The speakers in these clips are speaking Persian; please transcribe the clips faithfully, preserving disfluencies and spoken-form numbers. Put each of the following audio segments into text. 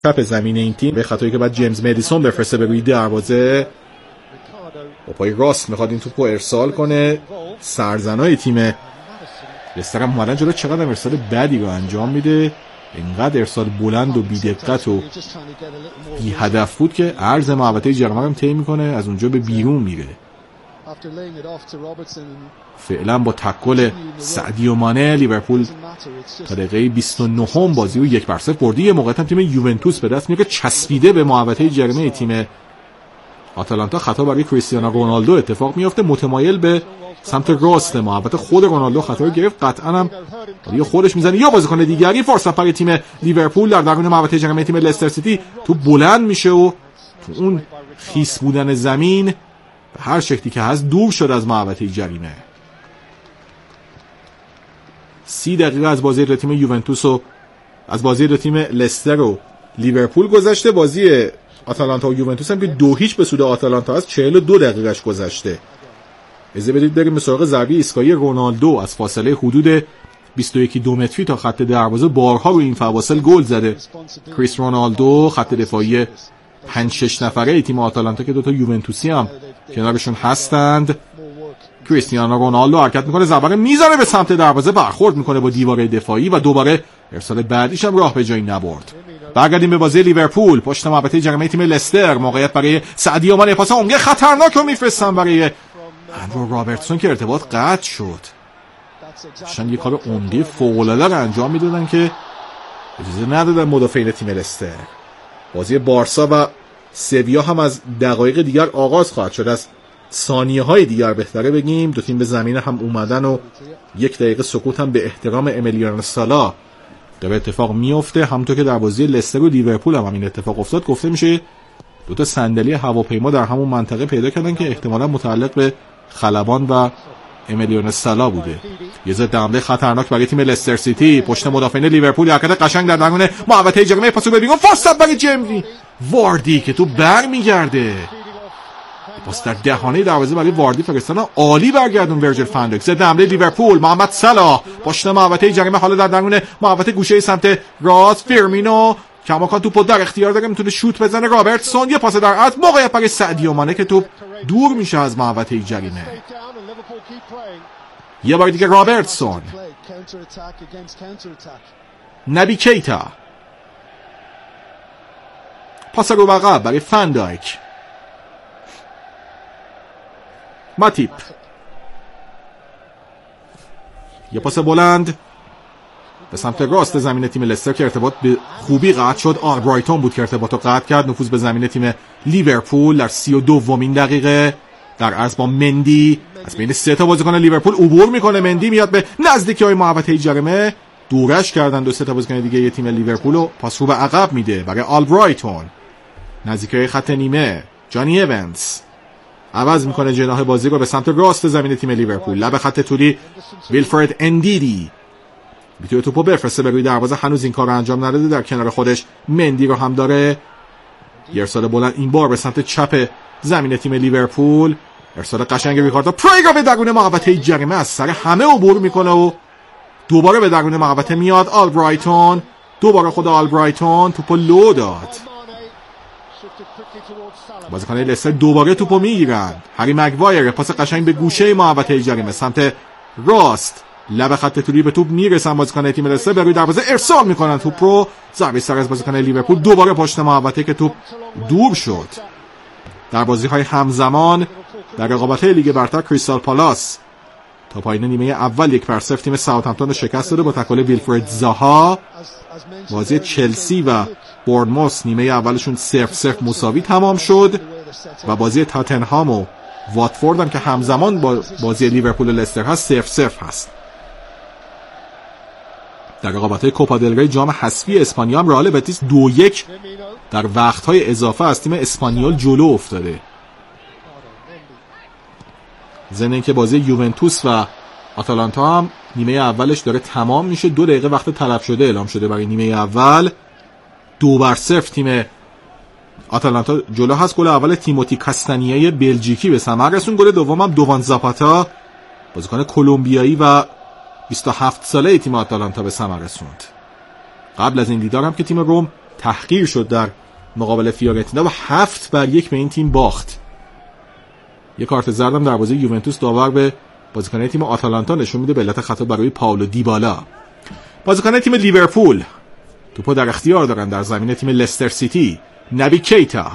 چپ زمین این تیم به خاطری که بعد جیمز مدیسون بفرسته به روی دروازه. با پای راست میخواد این توپو ارسال کنه. سرزنای تیم لستر هم اومدن جلو. چقدر ارسال بدی رو انجام میده. اینقدر ارسال بلند و بی‌دقت و بی هدف بود که عرض محوطه جریمه رو طی میکنه، از اونجا به بیرون میره. فعلا با تکل سعدیو مانه لیورپول تا دقیقه بیست و نه بازی رو یک بر صفر برده. یه موقع هم تیم یوونتوس به دست میاره که چسبیده به محوطه جریمه تیم آتالانتا. خطا برای کریستیانو رونالدو اتفاق میفته، متمایل به سمت راست محوطه. خود رونالدو خطا رو گرفت، قطعا هم یا خودش میزنه یا بازیکن دیگری. فرصت برای تیم لیورپول در درون محوطه جریمه تیم لستر سیتی. تو بلند میشه و تو اون خیس بودن زمین به هر شکلی که هست دور شد از محوطه جریمه. سی دقیقه از بازی دو تیم یوونتوس و از بازی دو تیم لستر و لیورپول گذشته. بازی آتالانتا و یوونتوس هم که دو هیچ به سود آتالانتا است، چهل و دو دقیقهش گذشته. اجازه بدید بریم به سراغ ضربه ایستگاهی رونالدو از فاصله حدود بیست و یک دو متری تا خط دروازه. بارها رو این فواصل گل زده کریس رونالدو. خط دفاعی پنج شش نفره تیم آتالانتا که دوتا یوونتوسی هم کنارشون هستند. کریستیانو رونالدو حرکت میکنه، ضربه میزنه به سمت دروازه، برخورد میکنه با دیواره دفاعی و دوباره ارسال بعدیش هم راه به جایی نبرد. برگردیم به بازی لیورپول. پشت محوطه جریمه تیم لستر. موقعیت برای سعدیو مانه، پاس عمق خطرناک رو میفرستن برای اندرو رابرتسون که ارتباط قطع شد. شاید یه کار عمده فوق‌العاده رو انجام میدادن که اجازه ندادن مدافعین تیم لستر. بازی بارسا و سویا هم از دقایق دیگر آغاز خواهد شد. از ثانیه های دیگر بهتره بگیم. دو تیم به زمین هم اومدن و یک دقیقه سکوت هم به احترام امیلیانو سالا داره اتفاق میفته. همونطور که در بازی لستر و لیورپول هم همین اتفاق افتاد. گفته میشه دو تا صندلی هواپیما در همون منطقه پیدا کردن که احتمالاً متعلق به خلبان و امیلیانو سالا بوده. یه ضد حمله خطرناک برای تیم لستر سیتی. پشت مدافعین لیورپول حرکت قشنگ در درون محوطه جریمه، پاس به بیرون، فرصت برای جیمی واردی که تو برمیگرده. پاس در دهانه دروازه برای واردی فرستادن عالی برگردون ورجل فندک. ضد حمله لیورپول محمد صلاح پشت محوطه جریمه، حالا در درون محوطه گوشه سمت راست. فیرمینو کماکان توپو در اختیار داره، میتونه شوت بزنه. رابرتسون یه پاس در عرض، موقعیت برای سعدیو مانه که توپ دور میشه از محوطه جریمه. یه بار دیگه رابرتسون. نبی کیتا پاس رو عقب برای فندایک. ماتیپ یه پاس بلند به سمت راست زمین تیم لستر که ارتباط به خوبی قطع شد. آلبرایتون بود که ارتباط رو قطع کرد. نفوذ به زمین تیم لیورپول در سی و دومین دقیقه در عرض با مندی از بین سه تا بازیکن لیورپول عبور میکنه. مندی میاد به نزدیکی های محوطه جریمه، دورش کردن دو سه تا بازیکن دیگه. یه تیم لیورپول رو پاس رو به عقب میده برای آلبرایتون نزدیکی خط نیمه. جانی ایونز عوض میکنه جناح بازی رو به سمت راست زمین تیم لیورپول. لب خط طولی ویلفرد اندیدی میتونه توپو بفرسته به روی دروازه، هنوز این کار رو انجام نداده. در کنار خودش مندی رو هم داره. یه ارسال بلند این بار به سمت چپ زمین تیم لیورپول. ارسال قشنگ ریکاردو پریگا به درون محوطه جریمه از سر همه عبور میکنه و دوباره به درون محوطه میاد. آلبرایتون دوباره خود آلبرایتون توپو لو داد. بازیکن لستر دوباره توپو میگیرن. هری مگوایر پاس قشنگ به گوشه محوطه جریمه سمت راست. لب خط طولی به توپ میرسن بازیکن تیم لستر، به روی دروازه ارسال میکنن توپ رو. ضربه سر از بازیکن لیورپول دوباره پشت محوطه که توپ دور شد. در بازی‌های همزمان در رقابت‌های لیگ برتر کریستال پالاس تا پایان نیمه اول یک بر صفر تیم ساوثهمپتون رو شکست داده با تکل ویلفرد زاها. بازی چلسی و بورنموث نیمه اولشون صفر صفر مساوی تمام شد و بازی تاتنهام و واتفورد هم که همزمان با بازی لیورپول و لستر هست صفر صفر هست. در رقابت‌های کوپا دل ری جام حذفی اسپانیا هم رئال بتیس دو یک در وقت‌های اضافه از تیم اسپانیول جلو افتاده. ضمن اینکه بازی یوونتوس و آتالانتا هم نیمه اولش داره تمام میشه. دو دقیقه وقت تلف شده اعلام شده برای نیمه اول. دو بر صفر تیم آتالانتا جلو هست. گل اول تیموتی کاستانیه بلژیکی به ثمر رسون. گل دوم هم دووان زاپاتا بازیکن کلمبیایی و بیست و هفت ساله تیم آتالانتا به ثمر رسوند. قبل از این دیدار هم که تیم روم تحقیر شد در مقابل فیورنتینا و هفت بر یک به این تیم باخت. یک کارت زردم در بازی یوونتوس داور به بازیکن تیم آتالانتا نشون میده به علت خطا برای پائولو دیبالا. بازیکن تیم لیورپول توپو در اختیار دارن در زمین تیم لستر سیتی. نبی کیتا.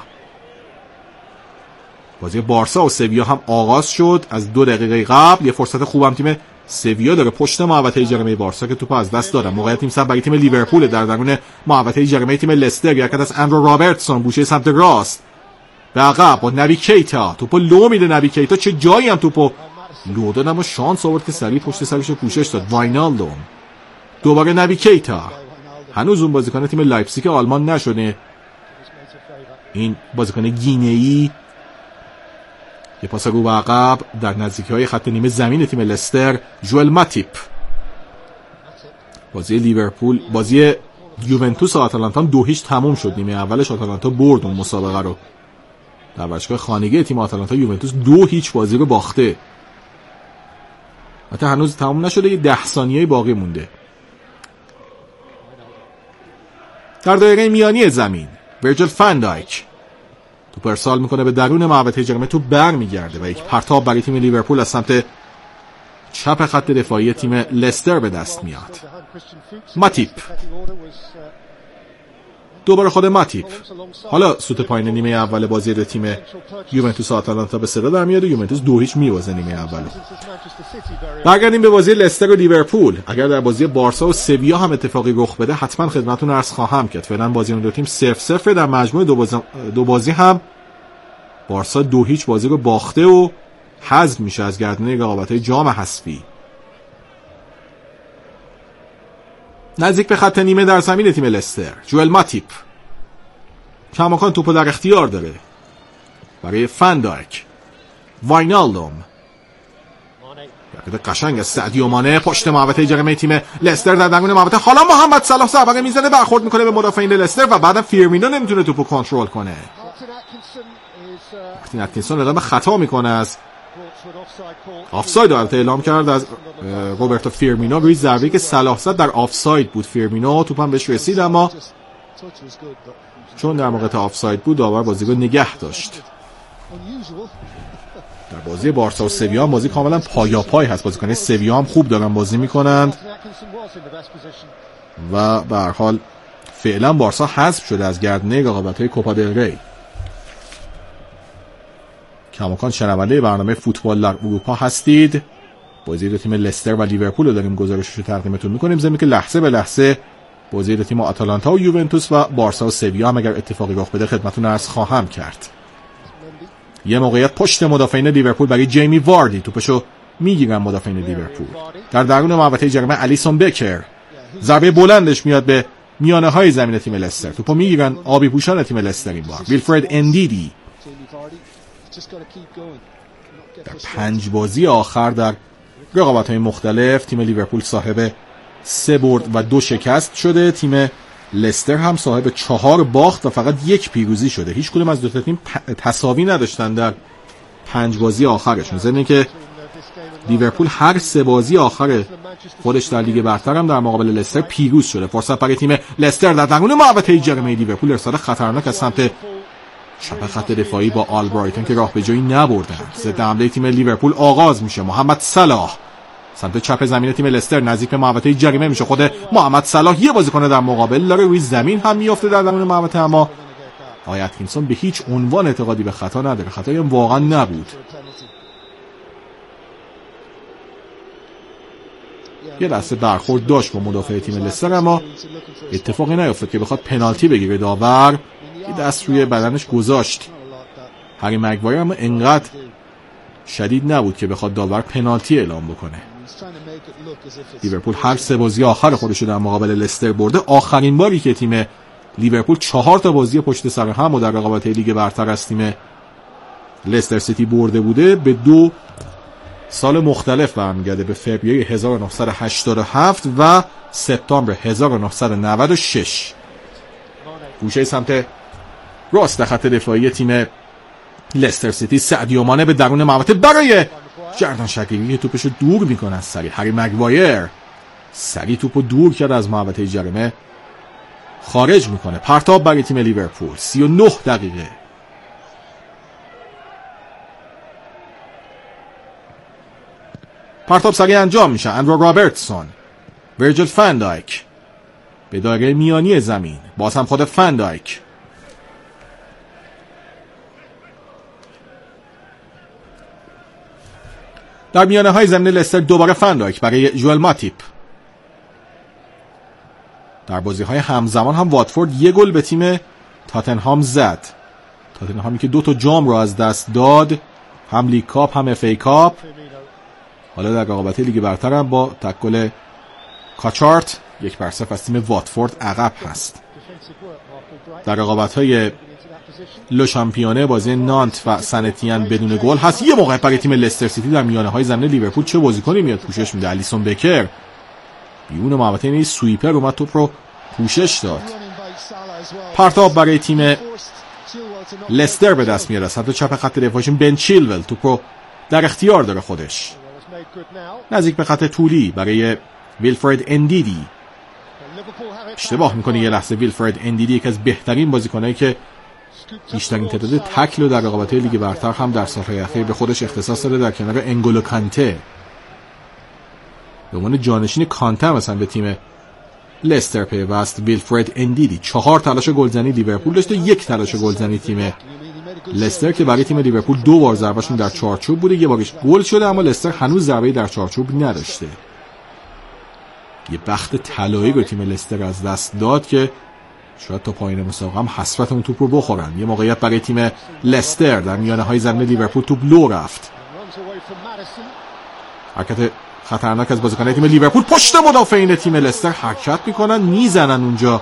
بازی بارسا و سویا هم آغاز شد از دو دقیقه قبل. یه فرصت خوبم تیم سویا داره پشت محوطه جریمه بارسا که توپو از دست دادن. موقعیت تیم سمت برای تیم لیورپول در درون محوطه جریمه تیم لستر. یک از اندرو رابرتسون گوشه سمت راست به عقب با نبی کیتا. توپو لو میده نبی کیتا. چه جایی هم توپو لو داد اما شانس آورد که سریع پشت سرش پوشش داد. واینالدوم. دوباره نبی کیتا. هنوز اون بازیکن تیم لایپزیگ آلمان نشده. این بازیکن گینه‌ای یه پاس رو به عقب در نزدیکی‌های خط نیمه زمین تیم لستر. جوئل ماتیپ. بازی لیورپول بازی یوونتوس و آتالانتا دو هیچ تموم شد. نیمه اولش آتالانتا برد اون مسابقه رو. در باشگاه خانگی تیم آتالانتا یوونتوس دو هیچ بازی رو باخته. حتی هنوز تموم نشده. یه ده ثانیه باقی مونده. در دایره میانی زمین ورجل فندایک توپ ارسال میکنه به درون محوطه جریمه. توپ برمیگرده و یک پرتاب برای تیم لیورپول از سمت چپ خط دفاعی تیم لستر به دست میاد. ماتیپ. دوباره خود ماتیپ. حالا سوت پایین نیمه اول بازی دو تیم یوونتوس و آتالانتا به صدا در میاد و یوونتوس دو هیچ میوازه نیمه اول. برگردیم به بازی لستر و لیورپول. اگر در بازی بارسا و سویا هم اتفاقی رخ بده حتما خدمتتون عرض خواهم کرد. فعلا بازی اون دو تیم صفر صفر. در مجموع دو بازی, دو بازی هم بارسا دو هیچ بازی رو باخته و حذف میشه از گردنه رقابت‌های جام حذفی. نزدیک به خط نیمه در زمین تیم لستر جوئل ماتیپ کماکان توپو در اختیار داره برای فندایک. واینالدوم. حرکت قشنگ از سعدیو مانه پشت محوطه جریمه تیم لستر در درون محوطه. حالا محمد صلاح ضربه میزنه برخورد میکنه به مدافعین لستر و بعدم فیرمینو نمیتونه توپو کنترل کنه. مارتین اتکینسون اعلام خطا میکنه از آفساید رو اعلام کرد از روبرتو فیرمینو روی ضربه‌ای که صلاح زد در آفساید بود. فیرمینو توپم بهش رسید اما چون در موقع آفساید بود داور بازی رو نگه داشت. در بازی بارسا و سویا هم بازی کاملا پایا پای هست. بازیکنان سویا هم خوب دارن بازی میکنند و به هر حال فعلا بارسا حذف شده از گردنه رقابت‌های کوپا دل ری. کماکان شنونده برنامه فوتبال در اروپا هستید. بازی دو تیم لستر و لیورپول رو داریم گزارشش رو تقدیمتون میکنیم، ضمن که لحظه به لحظه بازی دو تیم آتالانتا و یوونتوس و بارسا و سویا هم اگر اتفاقی رخ بده خدمتتون عرض خواهم کرد. یه موقعیت پشت مدافعین لیورپول برای جیمی واردی. توپشو میگیرن مدافعین لیورپول. در درون محوطه جریمه الیسون بکر. ضربه بلندش میاد به میانه های زمین تیم لستر. توپو میگیرن آبی پوشان تیم لستر این بار. ویلفرد اندیدی. در پنج بازی آخر در رقابت‌های مختلف تیم لیورپول صاحب سه برد و دو شکست شده. تیم لستر هم صاحب چهار باخت و فقط یک پیروزی شده. هیچ کدوم از دو تا تیم تساوی نداشتن در پنج بازی آخرشون. ضمن اینکه لیورپول هر سه بازی آخر خودش در لیگ برتر هم در مقابل لستر پیروز شده. فرصت برای تیم لستر در درون محوطه جریمه لیورپول. ارسال خطرناک از سمت چپ خط دفاعی با آلبرایتون که راه به جایی نبردن. ضد حمله تیم لیورپول آغاز میشه. محمد صلاح سمت چپ زمین تیم لستر نزدیک به محوطه جریمه میشه. خود محمد صلاح یه بازیکن در مقابل داره، روی زمین هم میافته در درون محوطه، اما آقای اتکینسون به هیچ عنوان اعتقادی به خطا نداره. خطایی هم واقعا نبود. یه دسته برخورد داشت با مدافع تیم لستر اما اتفاقی نیفتاد که بخواد پنالتی بگیره. داور یه دست روی بدنش گذاشت. هری مگوایر اما انقدر شدید نبود که بخواد داور پنالتی اعلام بکنه. لیورپول هر سه بازی آخر خودش رو در مقابل لستر برده. آخرین باری که تیم لیورپول چهار تا بازی پشت سر هم و در رقابت لیگ برتر از تیم لستر سیتی برده بوده به دو سال مختلف برمیگرده، به فوریه هزار و نهصد و هشتاد و هفت و سپتامبر هزار و نهصد و نود و شش. گوشه سمت راست خط دفاعی تیم لستر سیتی سعدیو مانه به درون محوطه برای جردن شقیقی توپشو دور میکنه از سری. هری مگوایر سری توپو دور کرد از محوطه جریمه. خارج میکنه. پرتاب برای تیم لیورپول. سی و نه دقیقه. پرتاب سریع انجام میشه. اندرو رابرتسون، ورجل فندایک به دایره میانی زمین، باز هم خود فندایک. در میانه های زمین لستر دوباره فندایک برای ژوئل ماتیپ. در بازی های همزمان هم واتفورد یک گل به تیم تاتنهام زد. تاتنهامی که دو تا جام رو از دست داد، هم لیگ کاپ هم اف ای کاپ. حالا در رقابت لیگ برتر هم با تکل کاچارت یک بر صفر از تیم واتفورد عقب هست. در رقابت های لو شامپیونه بازی نانت و سنتین بدون گل هست. یه موقع برای تیم لستر سیتی در میانه های زمین لیورپول چه بازیکنی میاد پوشش میده. الیسون بکر بیرون محوطه، این سویپر اومد توپ رو پوشش داد. پرتاب برای تیم لستر به دست میاره. سمت چپ خط دفاعشون بن چیلول توپ رو در اختیار داره خودش. نزدیک به خط طولی برای ویلفرد اندیدی. اشتباه میکنه یه لحظه. ویلفرد اندیدی یک از بهترین بازیکنایی که بیشترین تعداد تکل و در رقابت‌های لیگ برتر هم در سال‌های اخیر به خودش اختصاص داده، در کنار انگولو کانته. به عنوان جانشین کانته مثلا به تیم لستر پیوست ویلفرد اندیدی. چهار تلاش گلزنی لیورپول داشته، یک تلاش گلزنی تیم لستر که برای تیم لیورپول دو بار ضربهشون در چارچوب بوده، یه بارش گل شده، اما لستر هنوز ضربه در چارچوب نداشته. یه بخت طلایی رو تیم لستر از دست داد که شاید تا پایین مسابقه هم حسرت اون توپ رو بخورن. یه موقعیت برای تیم لستر در میانه های زمین لیورپول، توپ لو رفت. حرکت خطرناک از بازیکنان تیم لیورپول. پشت مدافعین تیم لستر حرکت میکنن، میزنن اونجا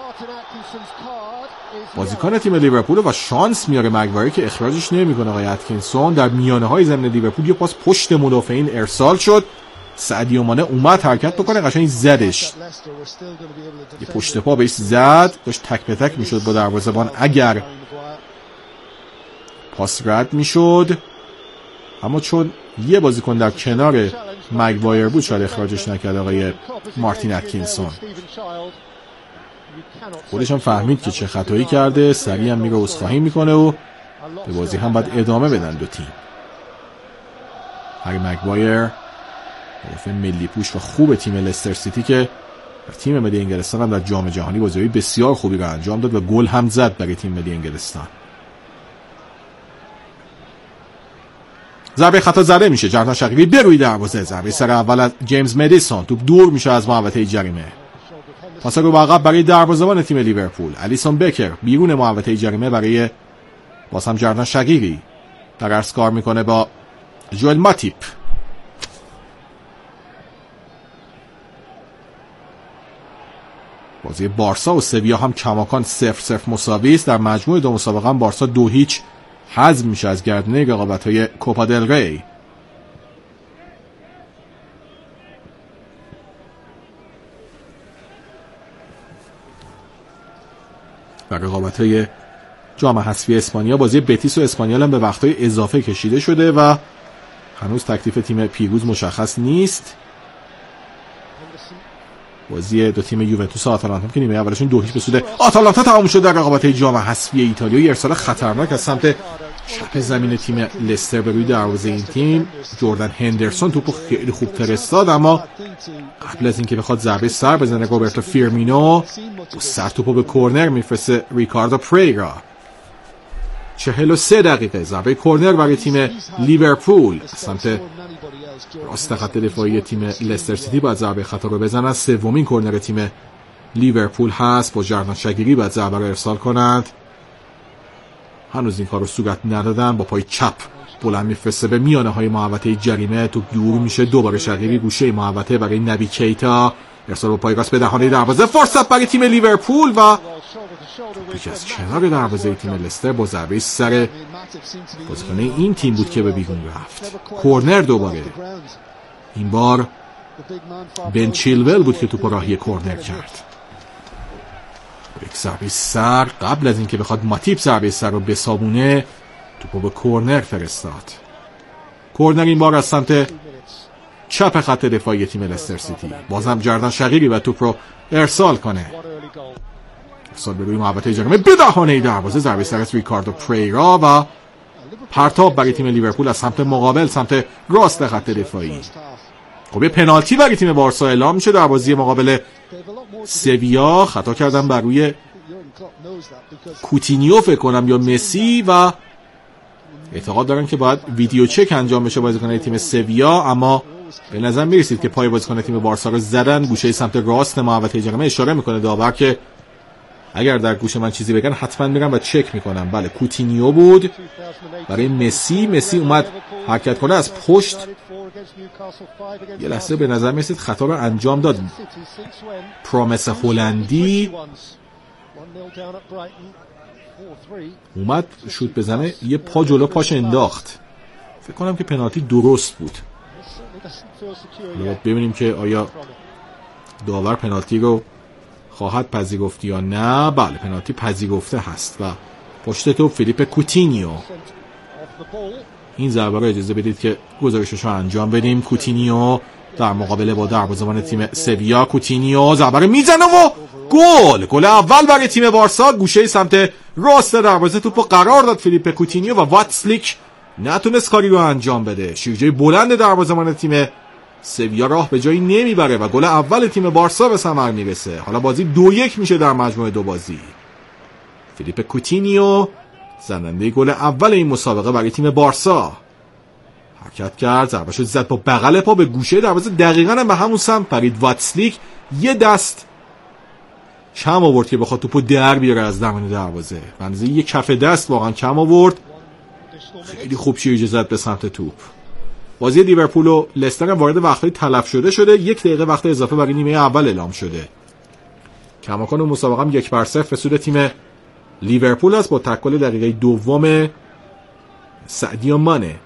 بازیکن تیم لیورپول و شانس میاره مگوایر که اخراجش نمیکنه. آقای اتکینسون در میانه های زمین لیورپول یه پاس پشت مدافعین ارسال شد. سعدیو مانه اومد حرکت بکنه، قشنگ زدش. یه پشت پا بهش زد، داشت تک به تک میشد با دروازه‌بان اگر پاس رد میشد، اما چون یه بازیکن در کنار مگوایر بود شاید اخراجش نکرد آقای مارتین اتکینسون. خودش هم فهمید که چه خطایی کرده، سریع هم میره عذرخواهی میکنه و به بازی هم باید ادامه بدن دو تیم. هری مگوایر مدافع ملی پوش و خوب تیم لستر سیتی که تیم ملی انگلستان هم در جام جهانی بازی‌های بسیار خوبی رو انجام داد و گل هم زد برای تیم ملی انگلستان. ضربه خطا زده میشه. جردن شقیقی به روی دروازه. ضربه سر اول از جیمز مدیسون. توپ دور میشه از محوطه جریمه. پاس رو به عقب برای دروازه‌بان تیم لیورپول. الیسون بکر بیرون محوطه جریمه برای باز هم جردن شقیقی. در عرض کار میکنه با ژوئل ماتیپ. بازی بارسا و سویا هم کماکان صفر صفر مساوی است. در مجموع دو مسابقه هم بارسا دو هیچ حذف میشه از گردنه رقابت‌های کوپا دل ری. در رقابت‌های جام حذفی اسپانیا بازی بتیس و اسپانیول هم به وقت‌های اضافه کشیده شده و هنوز تکلیف تیم پیروز مشخص نیست. بازی دو تیم یوونتوس و آتالانتا که نیمه اولشون دو هیچ به سود آتالانتا تمام شد در رقابت‌های جام حذفی ایتالیا. ارسال خطرناک از سمت چپ زمین تیم لستر به روی دروازه این تیم. جردن هندرسون توپو خیلی خوب فرستاد، اما قبل از اینکه بخواد ضربه سر بزنه روبرتو فیرمینو با سر توپو به کورنر میفرسته ریکاردو پریرا. چهل و سه دقیقه ضربه کورنر برای تیم لیورپول. سمت راست خط دفاعی تیم لستر سیتی باید ضربه خطا رو بزنن. سومین کورنر تیم لیورپول هست. با جردن شقیقی باید ضربه رو ارسال کنند. هنوز این کار رو صورت ندادن. با پای چپ بلند میفرسته به میانه های محوطه جریمه. تو دور میشه. دوباره شقیقی گوشه محوطه برای نبی کیتا. ارسال با پای راست به دهانه دروازه. فرصت برای تیم لیورپول و توپی از کنار دروازه تیم لستر با ضربه سر بازیکن این تیم بود که به بیرون رفت. کورنر دوباره. این بار بن چیلول بود که توپ راهی کورنر کرد. یک ضربه سر قبل از اینکه بخواد ماتیپ ضربه سر رو بسابونه توپو به کورنر فرستاد. کورنر این بار از سمت چپ خط دفاعی تیم لستر سیتی. بازم جردن شقیقی و توپ رو ارسال کنه. ارسال به روی محوطه جریمه به دهانه دروازه، ضربه سر از ریکاردو پریرا و پرتاب برای تیم لیورپول از سمت مقابل، سمت راست خط دفاعی. خب یه پنالتی برای تیم بارسا اعلام میشه در بازی مقابل سویا. خطا کردن بر روی کوتینیو فکر کنم یا مسی و اعتقاد دارن که باید ویدیو چک انجام بشه بازیکن تیم سویا، اما به نظر میرسید که پای بازیکن تیم بارسا رو زدن. گوشه سمت راست محوطه جریمه. اشاره میکنه داور که اگر در گوش من چیزی بگن حتما میرم و چک میکنم. بله کوتینیو بود برای مسی. مسی اومد حرکت کنه از پشت، یه لحظه به نظر میرسید خطا رو انجام داد. پرومس هلندی اومد شوت بزنه، یه پا جلو پاش انداخت. فکر کنم که پنالتی درست بود. ببینیم که آیا داور پنالتی رو خواهد پذیرفت یا نه. بله پنالتی پذیرفته هست و پشت توپ فیلیپ کوتینیو. این ضربه رو اجازه بدید که گزارشش رو انجام بدیم. کوتینیو در مقابله با دروازه‌بان تیم سویا. کوتینیو ضربه رو میزنه و گل. گل اول برای تیم بارسا. گوشه سمت راست دروازه توپو قرار داد فیلیپ کوتینیو و واتسلیک نتونست کاری رو انجام بده. شیرجه بلند دروازه‌بان تیم سویا راه به جایی نمیبره و گل اول تیم بارسا به ثمر میرسه. حالا بازی دو یک میشه در مجموعه دو بازی. فیلیپ کوتینیو زننده گل اول این مسابقه برای تیم بارسا. حرکت کرد، ضربه‌شو زد با بغل پا به گوشه دروازه، دقیقاً هم به همون سمت پرید. واتسلیک یه دست کم آورد که بخواد توپو در بیاره از دامن دروازه. بنظر یه کف دست واقعا کم آورد. خیلی خوب شیرجه زد به سمت توپ. بازی لیورپول و لستر هم وارد وقت‌های تلف شده شده. یک دقیقه وقت اضافه برای نیمه اول اعلام شده. کماکان مسابقه هم یک بر صفر به سود تیم لیورپول است با تکل دقیقه دوم سعدیو مانه.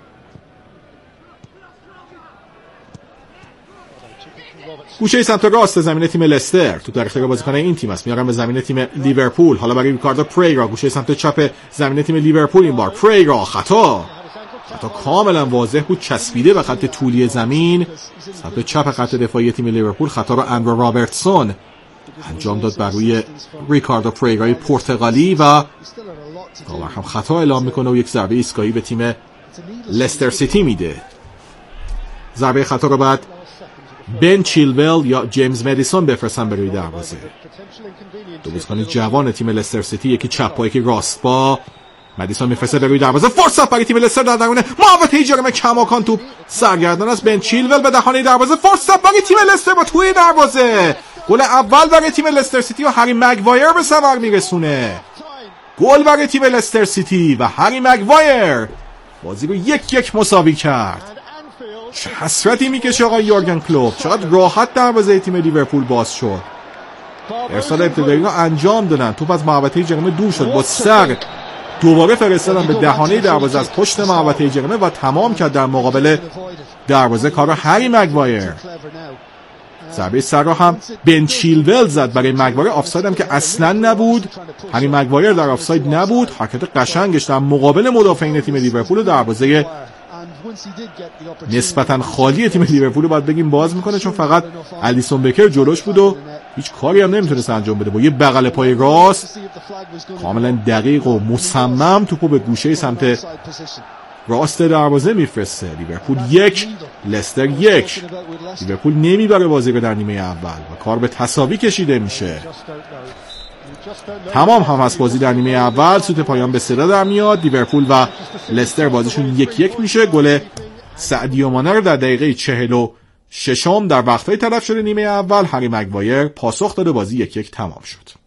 گوشه سمت راست زمین تیم لستر تو در اختیار بازیکن این تیم است. میارن به زمین تیم لیورپول. حالا برای ریکاردو پریرا. گوشه سمت چپ زمین تیم لیورپول. این بار پریرا خطا. خطا کاملا واضح بود، چسبیده به خط طولی زمین. سمت چپ خط دفاعی تیم لیورپول. خطا رو اندرو رابرتسون انجام داد بر روی ریکاردو پریرای پرتغالی و داور هم خطا اعلام میکنه و یک ضربه ایستگاهی به تیم لستر سیتی میده. ضربه خطا رو بعد بن چیلول یا جیمز مدیسون بفرستن به روی دروازه. دو بازیکن جوان تیم لستر سیتی، یکی چپ پا یکی راست پا. مدیسون میفرسته به روی دروازه. فرصت برای تیم لستر در درون محوطه جریمه. کماکان توپ سرگردان است. بن چیلول به دهانه دروازه. فرصت برای تیم لستر با توی دروازه. گل اول برای تیم لستر سیتی و هری مگوایر به ثمر میرسونه. گل برای تیم لستر سیتی و هری مگوایر بازی رو یک یک مساوی کرد. چه حسرتی میکشه آقای یورگن کلوپ. چقدر راحت دروازه تیم لیورپول باز شد. ارسال ابتدایی رو انجام دادن. توپ از محوطه جریمه دور شد. با سر دوباره فرستادن به دهانه دروازه از پشت محوطه جریمه و تمام کرد در مقابل دروازه کار هری مگوایر. ضربه سر رو هم بن چیلول زد برای مگوایر. آفساید هم که اصلا نبود. هری مگوایر در آفساید نبود. حرکت قشنگش در مقابل مدافعین تیم لیورپول و دروازه نسبتا خالی تیم لیورپول باید بگیم باز میکنه، چون فقط الیسون بکر جلوش بود و هیچ کاری هم نمیتونست انجام بده. با یه بغل پای راست کاملا دقیق و مصمم توپو به گوشه سمت راست دروازه میفرسته. لیورپول یک لستر یک. لیورپول نمیبره بازی رو در نیمه اول و کار به تساوی کشیده میشه. تمام هم از بازی در نیمه اول. سوت پایان به صدا در میاد. لیورپول و لستر بازیشون یک یک میشه. گل سعدیو مانه رو در دقیقه چهل و ششم در وقتهای تلف شده نیمه اول هری مگوایر پاسخ داده. بازی یک یک تمام شد.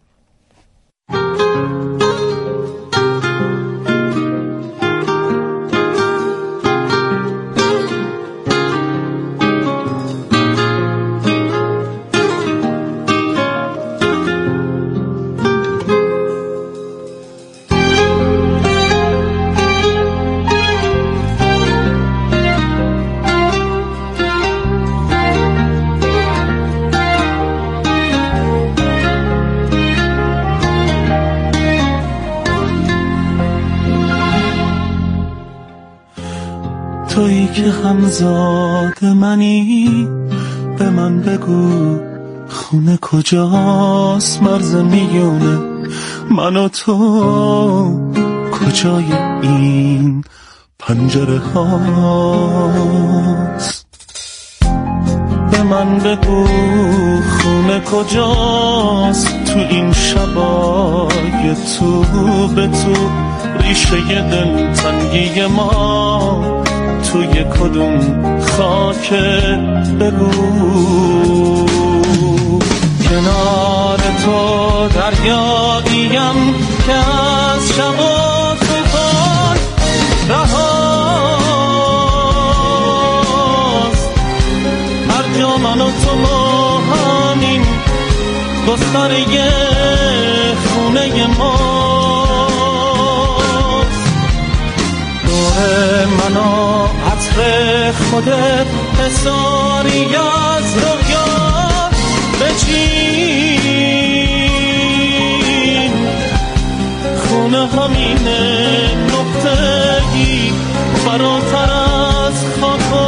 تویی که همزاد منی، به من بگو خونه کجاست؟ مرز میونه من و تو کجای این پنجره هاست؟ به من بگو خونه کجاست تو این شبای تو به تو، ریشه دلتنگی ما توی کدوم خاکه بگو. کنار تو دریاییم که از شب و طوفان رهاست، هر جا من و تو ما همین گستره خونه ماست. دور من و عطر خودت حساری از رویا بچین، خونه همینه نقطه‌ای فراتر از خاک و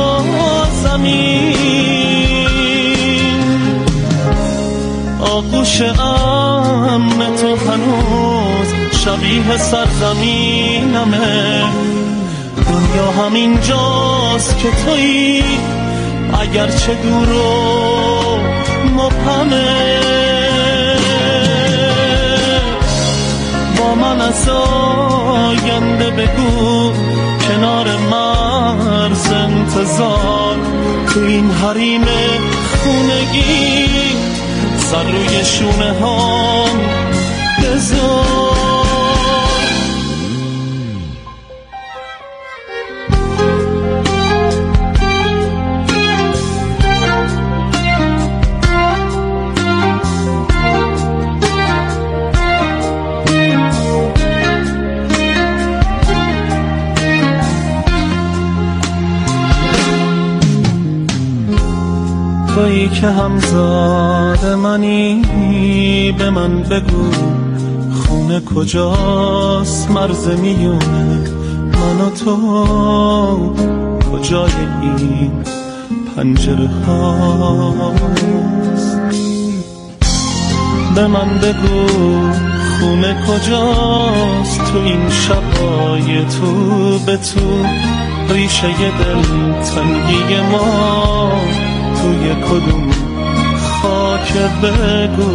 زمین. آغوش امن تو هنوز شبیه سرزمینمه، دنیا همین جاست که تویی اگرچه دور و مبهمه. با من از آینده بگو کنار مرز انتظار، تو این حریم خونگی سر روی شونه هم بذار. تویی که همزاد منی، به من بگو خونه کجاست مرز میونه من و تو کجای این پنجره هاست. به من بگو خونه کجاست تو این شبای تو به تو، ریشه دل تنگی ما توی کدوم خاک بگو.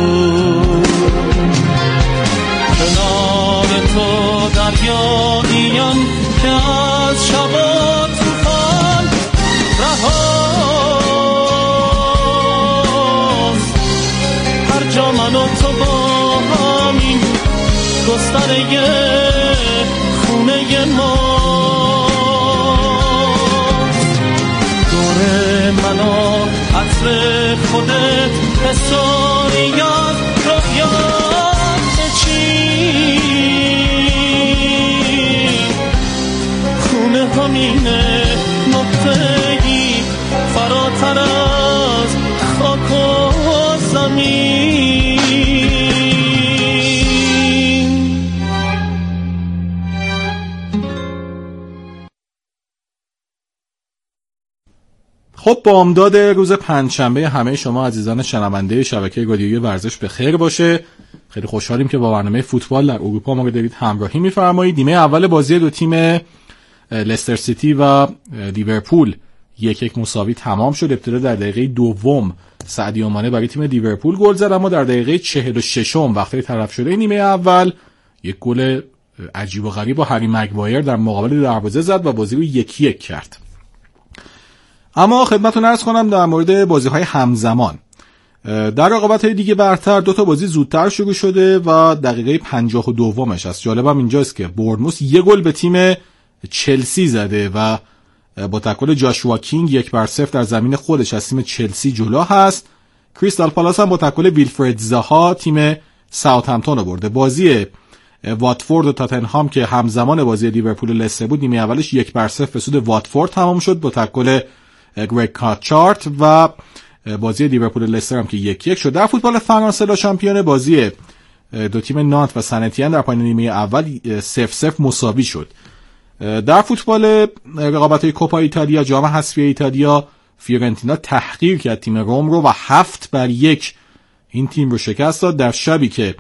کنار تو دریاییم که از شب و طوفان رهاست، هر جا من و تو با همین گستره خونه ما. من و عطر خودت حساری از رویات چین، خونه همینه نقطه‌ای فراتر از خاک و زمین. خب بامداد روز پنجشنبه همه شما عزیزان شنونده شبکه رادیویی ورزش به خیر باشه. خیلی خوشحالیم که با برنامه فوتبال در اروپا ما رو دارید همراهی می‌فرمایید. نیمه اول بازی دو تیم لستر سیتی و لیورپول یک یک مساوی تمام شد. ابتدا در دقیقه دوم سعدیو مانه برای تیم لیورپول گل زد، اما در دقیقه چهل و شش وقتی طرف شده نیمه اول یک گل عجیب و غریب با هری مگوایر در مقابل دروازه زد و بازی رو یک یک کرد. اما خدمتتون عرض کنم در مورد بازی‌های همزمان. در رقابت‌های دیگه برتر دو تا بازی زودتر شروع شده و دقیقه پنجاه و دومش است. جالبم اینجاست که بورنموث یک گل به تیم چلسی زده و با تکل جاشوا کینگ یک بر صفر در زمین خودش از تیم چلسی جلو هست. کریستال پالاس هم با تکل ویلفرد زها تیم ساوثهمپتون رو برده. بازی واتفورد و تاتنهام که همزمان بازی لیورپول و لستر بود نیمه اولش یک بر صفر به سود واتفورد تمام شد با تکل گریگ کاتچارت و بازی لیورپول و لستر هم که یک یک شد. در فوتبال فرانسه لا شامپیون بازی دو تیم نانت و سن اتین در پایان نیمه اول صفر صفر مساوی شد. در فوتبال رقابت‌های کوپا ایتالیا جام حذفی ایتالیا فیورنتینا تحقیر کرد تیم روم رو و هفت بر یک این تیم رو شکست داد در شبی که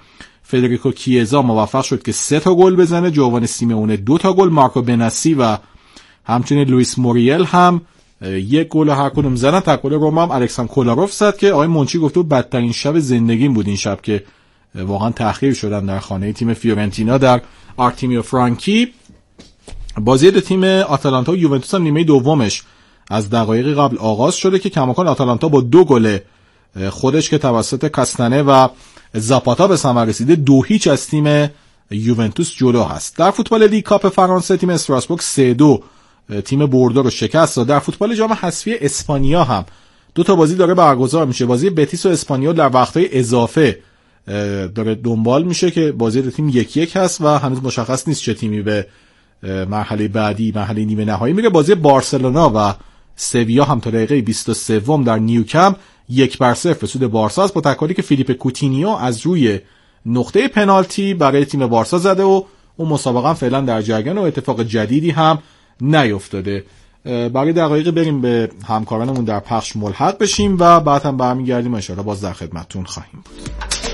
فدریکو کیزا موفق شد که سه تا گل بزنه، جوان سیمئونه دو تا گل، مارکو بناسی و همچنین لوئیس موریل هم یک گل هر کدوم زدن. تکل روم هم الکساندر کولاروف زد که آقای منچی گفته بدترین شب زندگیم بود این شب که واقعا تأخیر شدن در خانه تیم فیورنتینا در آرتیمیو فرانکی. بازی دو تیم آتالانتا و یوونتوس هم نیمه دومش از دقایق قبل آغاز شده که کماکان آتالانتا با دو گل خودش که توسط کاستانه و زاپاتا به ثمر رسیده دو هیچ از تیم یوونتوس جلو هست. در فوتبال لیگ کاپ فرانسه تیم استراسبورگ سه دو تیم بوردو رو شکست داد. در فوتبال جام حذفی اسپانیا هم دو تا بازی داره برگزار میشه. بازی بتیس و اسپانیول در وقت‌های اضافه داره دنبال میشه که بازی دو تیم یک یک هست و هنوز مشخص نیست چه تیمی به مرحله بعدی، مرحله نیمه نهایی میره. بازی بارسلونا و سویا هم تا دقیقه بیست و سه در نیوکمپ یک بر صفر سود بارسا است با تکلی که فیلیپ کوتینیو از روی نقطه پنالتی برای تیم بارسا زده و اون مسابقه فعلا در جریان و اتفاق جدیدی هم نیفتاده. برای دقایق بریم به همکارانمون در پخش ملحق بشیم و بعد هم برمیگردیم ان شاءالله باز در خدمتتون خواهیم بود.